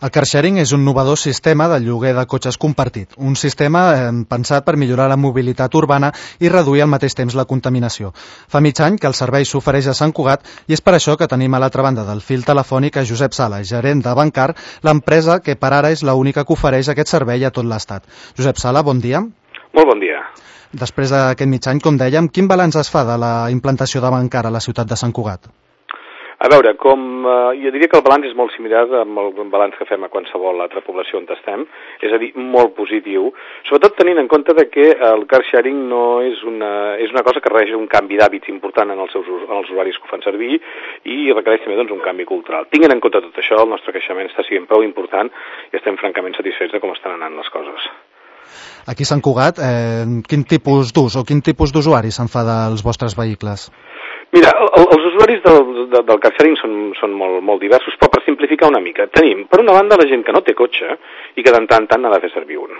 El car-sharing és un innovador sistema de lloguer de cotxes compartit, un sistema pensat per millorar la mobilitat urbana i reduir al mateix temps la contaminació. Fa mig any que el servei s'ofereix a Sant Cugat i és per això que tenim a l'altra banda del fil telefònic a Josep Sala, gerent d'Avantcar, l'empresa que per ara és l'única que ofereix aquest servei a tot l'Estat. Josep Sala, bon dia. Molt bon dia. Després d'aquest mig any, com dèiem, quin balanç es fa de la implantació d'Avantcar a la ciutat de Sant Cugat? A veure, jo diria que el balanç és molt similar amb el balanç que fem a qualsevol altra població on estem, és a dir, molt positiu, sobretot tenint en compte que el car sharing no és una cosa que requereix un canvi d'hàbits important en els usuaris que ho fan servir i requereix també un canvi cultural. Tinguent en compte tot això, el nostre creixement està sent prou important i estem francament satisfets de com estan anant les coses. Aquí a Sant Cugat, quin tipus d'ús o quin tipus d'usuari se'n fa dels vostres vehicles? Mira, els usuaris del car-sharing són molt diversos, però per simplificar una mica, tenim, per una banda, la gent que no té cotxe i que de tant en tant n'ha de fer servir un.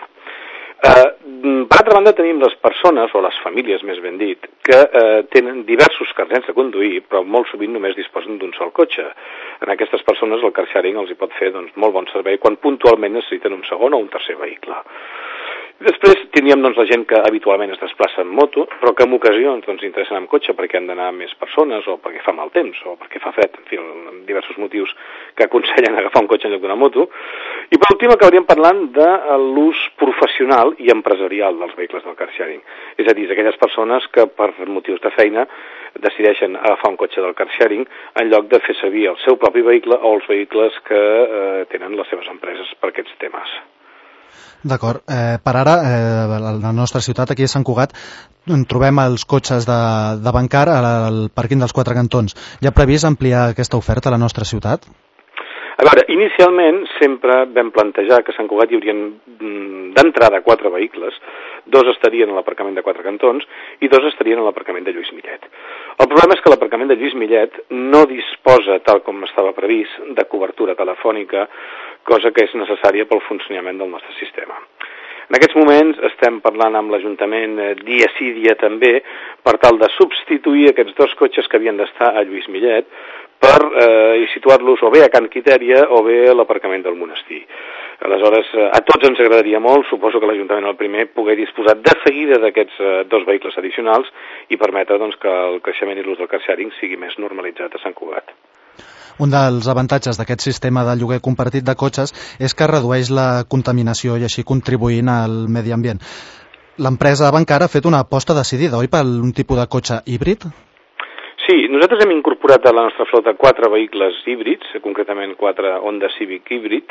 Per altra banda, tenim les persones, o les famílies, més ben dit, que tenen diversos carnets de conduir, però molt sovint només disposen d'un sol cotxe. En aquestes persones el car-sharing els hi pot fer molt bon servei quan puntualment necessiten un segon o un tercer vehicle. Després tindríem la gent que habitualment es desplaça en moto, però que en ocasions interessen en cotxe perquè han d'anar més persones o perquè fa mal temps o perquè fa fred, en fi, diversos motius que aconsellen agafar un cotxe en lloc d'una moto. I per últim acabaríem parlant de l'ús professional i empresarial dels vehicles del car-sharing. És a dir, aquelles persones que per motius de feina decideixen agafar un cotxe del car-sharing en lloc de fer servir el seu propi vehicle o els vehicles que tenen les seves empreses per aquests temes. D'acord. Per ara, a la nostra ciutat, aquí a Sant Cugat, trobem els cotxes d'Avantcar al pàrquing dels Quatre Cantons. Hi ha previst ampliar aquesta oferta a la nostra ciutat? A veure, inicialment sempre vam plantejar que a Sant Cugat hi haurien d'entrada 4 vehicles, 2 estarien a l'aparcament de Quatre Cantons i 2 estarien a l'aparcament de Lluís Millet. El problema és que l'aparcament de Lluís Millet no disposa, tal com estava previst, de cobertura telefònica, cosa que és necessària pel funcionament del nostre sistema. En aquests moments estem parlant amb l'Ajuntament dia sí, dia també, per tal de substituir aquests 2 cotxes que havien d'estar a Lluís Millet per situar-los o bé a Can Quitèria o bé a l'aparcament del monestir. Aleshores, a tots ens agradaria molt, suposo que l'Ajuntament el primer, poder disposar de seguida d'aquests 2 vehicles addicionals i permetre que el creixement i l'ús del car-sharing sigui més normalitzat a Sant Cugat. Un dels avantatges d'aquest sistema de lloguer compartit de cotxes és que redueix la contaminació i així contribuint al medi ambient. L'empresa Avantcar ha fet una aposta decidida, oi, per un tipus de cotxe híbrid? Sí, nosaltres hem incorporat a la nostra flota 4 vehicles híbrids, concretament 4 Honda Civic híbrid,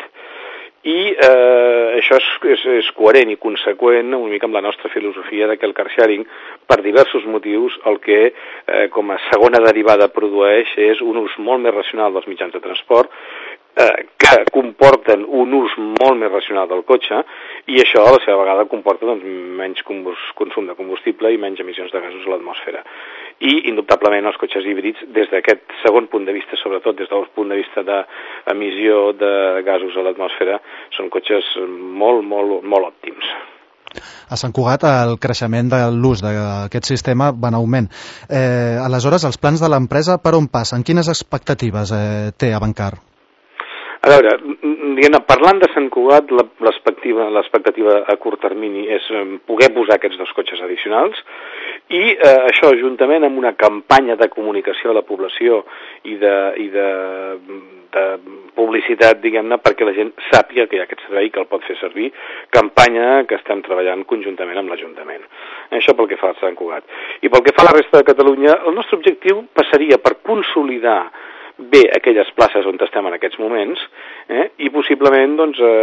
i això és coherent i conseqüent una mica amb la nostra filosofia de que el car-sharing, per diversos motius, el que com a segona derivada produeix és un ús molt més racional dels mitjans de transport, que comporten un ús molt més racional del cotxe i això a la seva vegada comporta menys consum de combustible i menys emissions de gasos a l'atmosfera. I, indubtablement, els cotxes híbrids, des d'aquest segon punt de vista, sobretot des del punt de vista d'emissió de gasos a l'atmosfera, són cotxes molt, molt, molt òptims. A Sant Cugat el creixement de l'ús d'aquest sistema va en augment. Aleshores, els plans de l'empresa per on passen? Quines expectatives té Avantcar? A veure, parlant de Sant Cugat, l'expectativa a curt termini és poder posar aquests 2 cotxes addicionals i això, juntament amb una campanya de comunicació a la població i de publicitat, diguem-ne, perquè la gent sàpiga que hi ha aquest servei que el pot fer servir, campanya que estem treballant conjuntament amb l'Ajuntament. Això pel que fa a Sant Cugat. I pel que fa a la resta de Catalunya, el nostre objectiu passaria per consolidar bé aquelles places on estem en aquests moments i possiblement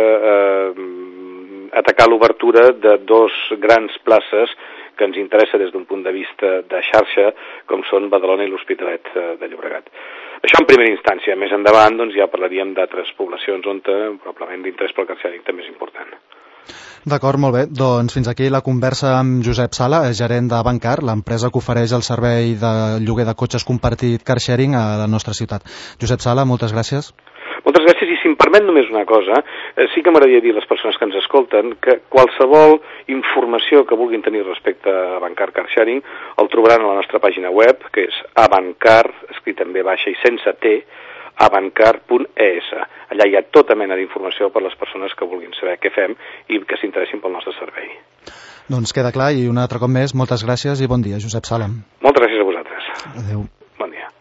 atacar l'obertura de 2 grans places que ens interessa des d'un punt de vista de xarxa, com són Badalona i l'Hospitalet de Llobregat. Això en primera instància. Més endavant ja parlaríem d'altres poblacions on probablement l'interès pel car-sharing també és important. D'acord, molt bé. Doncs fins aquí la conversa amb Josep Sala, gerent d'Avantcar, l'empresa que ofereix el servei de lloguer de cotxes compartit car-sharing a la nostra ciutat. Josep Sala, moltes gràcies. Moltes gràcies, i si em permet només una cosa, sí que m'agradaria dir a les persones que ens escolten que qualsevol informació que vulguin tenir respecte a Avantcar Car-Sharing el trobaran a la nostra pàgina web, que és Avantcar, escrit en V baixa i sense T, avantcar.es. Allà hi ha tota mena d'informació per a les persones que vulguin saber què fem i que s'interessin pel nostre servei. Doncs queda clar, i un altre cop més, moltes gràcies i bon dia, Josep Sala. Moltes gràcies a vosaltres. Adéu.